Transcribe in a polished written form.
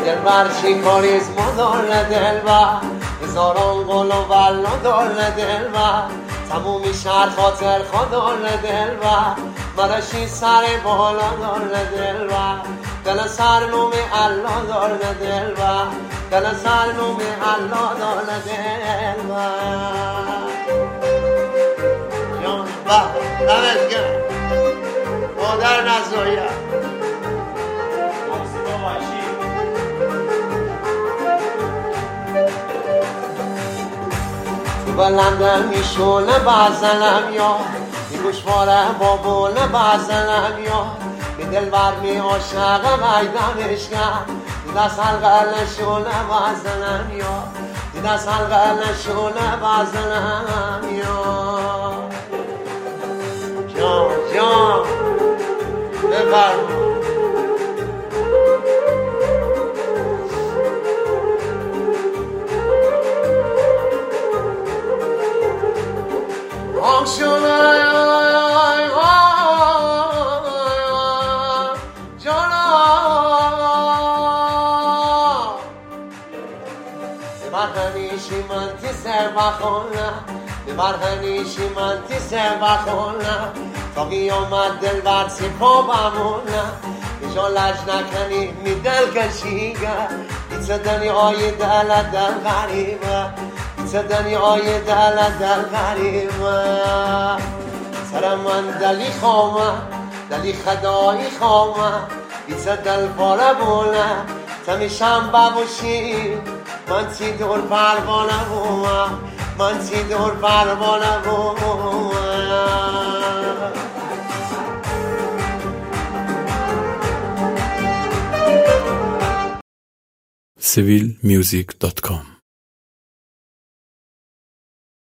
دلبر شکاریز مدار دلبر هزاران گل و ولو دار دلبر تمومی شهر خاطر خدار دلبر مرشی سر بالا دار دلبر دل سر نوم الله دار دلبر دل سر نوم الله دار دلبر جان با دمتگرم مادر نزایم بلندم میشونه بزنم یا این گوشواره بابونه بزنم یا به دل بر می عاشقم ایدمش کرد این دست حلقه نشونه بزنم یا این دست حلقه نشونه بزنم یا جان جان ببرم ببرهنیشی من تیسه بخونم تا قیامت دل بر سپا بمونم بجا لج نکنی می دل کشیگه ایچه دنیای دل دل غریبه ایچه دنیای دل دل غریبه سر من دلی خوامه دلی خدایی خوامه ایچه دل پاره بونه تمیشم ببوشی من تی دور پروانه بومم من تی دور پروانه بومم civilmusic.com